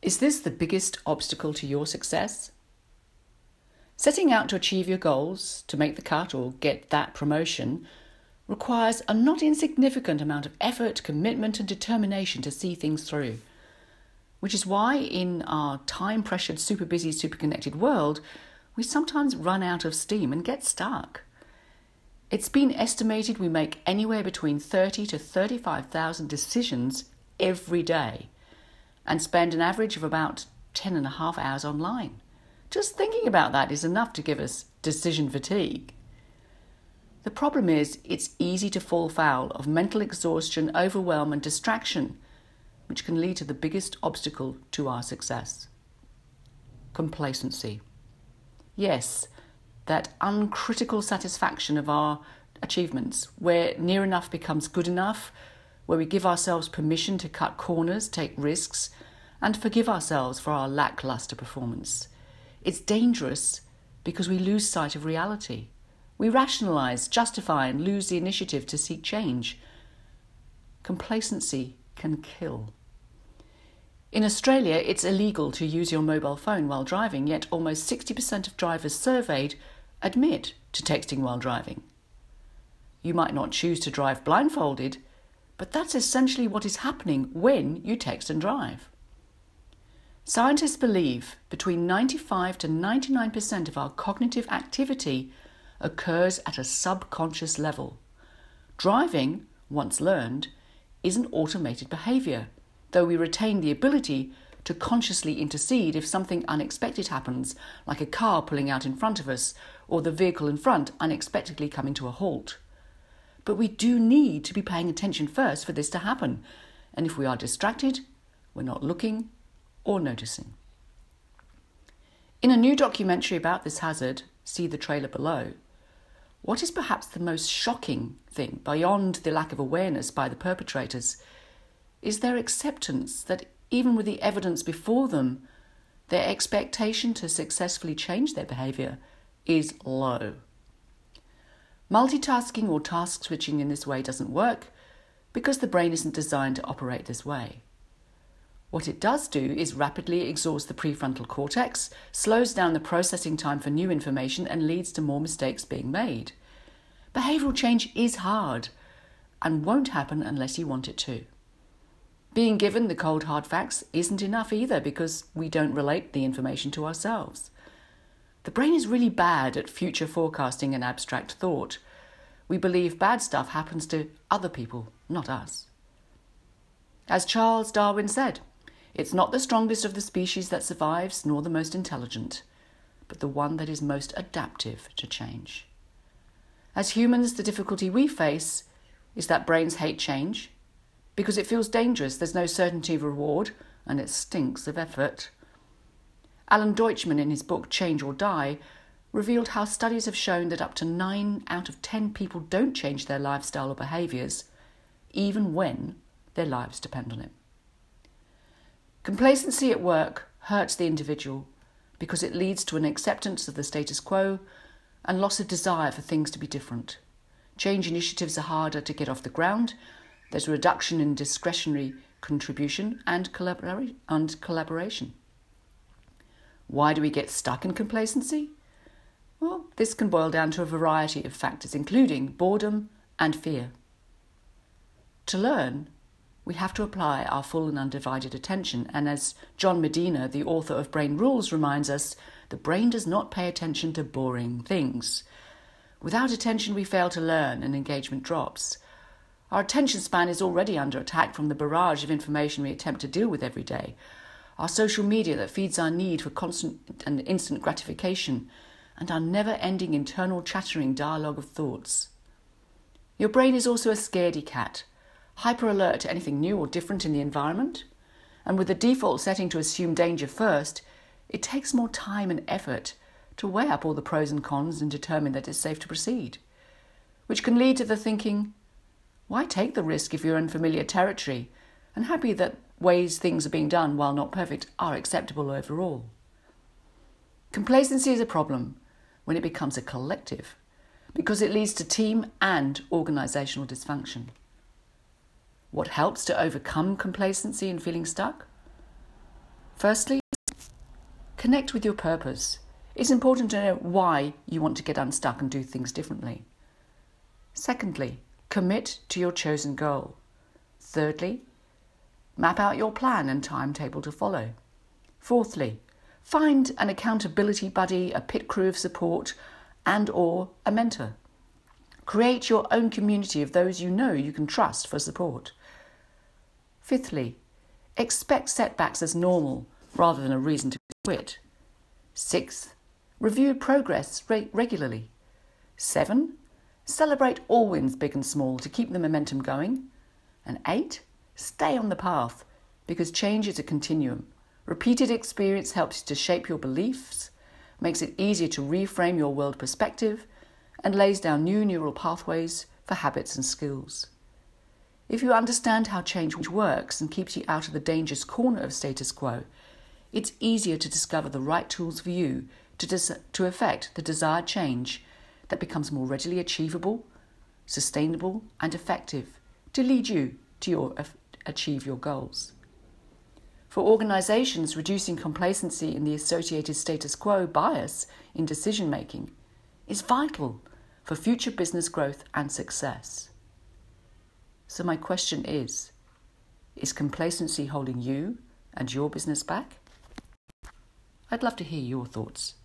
Is this the biggest obstacle to your success? Setting out to achieve your goals, to make the cut or get that promotion, requires a not insignificant amount of effort, commitment and determination to see things through. Which is why in our time-pressured, super busy, super connected world, we sometimes run out of steam and get stuck. It's been estimated we make anywhere between 30 to 35,000 decisions every day and spend an average of about 10.5 hours online. Just thinking about that is enough to give us decision fatigue. The problem is it's easy to fall foul of mental exhaustion, overwhelm and distraction, which can lead to the biggest obstacle to our success. Complacency. Yes, that uncritical satisfaction of our achievements, where near enough becomes good enough, where we give ourselves permission to cut corners, take risks, and forgive ourselves for our lackluster performance. It's dangerous because we lose sight of reality. We rationalise, justify, and lose the initiative to seek change. Complacency can kill. In Australia, it's illegal to use your mobile phone while driving, yet almost 60% of drivers surveyed admit to texting while driving. You might not choose to drive blindfolded, but that's essentially what is happening when you text and drive. Scientists believe between 95 to 99% of our cognitive activity occurs at a subconscious level. Driving, once learned, is an automated behaviour, though we retain the ability to consciously intercede if something unexpected happens, like a car pulling out in front of us or the vehicle in front unexpectedly coming to a halt. But we do need to be paying attention first for this to happen, and if we are distracted, we're not looking or noticing. In a new documentary about this hazard, see the trailer below, what is perhaps the most shocking thing, beyond the lack of awareness by the perpetrators, is their acceptance that even with the evidence before them, their expectation to successfully change their behaviour is low. Multitasking or task switching in this way doesn't work because the brain isn't designed to operate this way. What it does do is rapidly exhaust the prefrontal cortex, slows down the processing time for new information and leads to more mistakes being made. Behavioural change is hard and won't happen unless you want it to. Being given the cold hard facts isn't enough either because we don't relate the information to ourselves. The brain is really bad at future forecasting and abstract thought. We believe bad stuff happens to other people, not us. As Charles Darwin said, it's not the strongest of the species that survives, nor the most intelligent, but the one that is most adaptive to change. As humans, the difficulty we face is that brains hate change because it feels dangerous, there's no certainty of reward, and it stinks of effort. Alan Deutschman, in his book Change or Die, revealed how studies have shown that up to 9 out of 10 people don't change their lifestyle or behaviours, even when their lives depend on it. Complacency at work hurts the individual because it leads to an acceptance of the status quo and loss of desire for things to be different. Change initiatives are harder to get off the ground. There's a reduction in discretionary contribution and collaboration. Why do we get stuck in complacency? Well, this can boil down to a variety of factors, including boredom and fear. To learn, we have to apply our full and undivided attention, and as John Medina, the author of Brain Rules, reminds us, the brain does not pay attention to boring things. Without attention, we fail to learn and engagement drops. Our attention span is already under attack from the barrage of information we attempt to deal with every day. Our social media that feeds our need for constant and instant gratification, and our never-ending internal chattering dialogue of thoughts. Your brain is also a scaredy cat, hyper-alert to anything new or different in the environment, and with the default setting to assume danger first, it takes more time and effort to weigh up all the pros and cons and determine that it's safe to proceed, which can lead to the thinking, why take the risk if you're in familiar territory and happy that ways things are being done, while not perfect, are acceptable overall? Complacency is a problem when it becomes a collective, because it leads to team and organisational dysfunction. What helps to overcome complacency and feeling stuck? Firstly, connect with your purpose. It's important to know why you want to get unstuck and do things differently. Secondly, commit to your chosen goal. Thirdly, map out your plan and timetable to follow. Fourthly, find an accountability buddy, a pit crew of support, and/or a mentor. Create your own community of those you know you can trust for support. Fifthly, expect setbacks as normal rather than a reason to quit. Sixth, review progress regularly. 7, celebrate all wins, big and small, to keep the momentum going. And 8, stay on the path, because change is a continuum. Repeated experience helps to shape your beliefs, makes it easier to reframe your world perspective, and lays down new neural pathways for habits and skills. If you understand how change works and keeps you out of the dangerous corner of status quo, it's easier to discover the right tools for you to effect the desired change that becomes more readily achievable, sustainable, and effective to lead you to achieve your goals. For organisations, reducing complacency in the associated status quo bias in decision-making is vital for future business growth and success. So my question is complacency holding you and your business back? I'd love to hear your thoughts.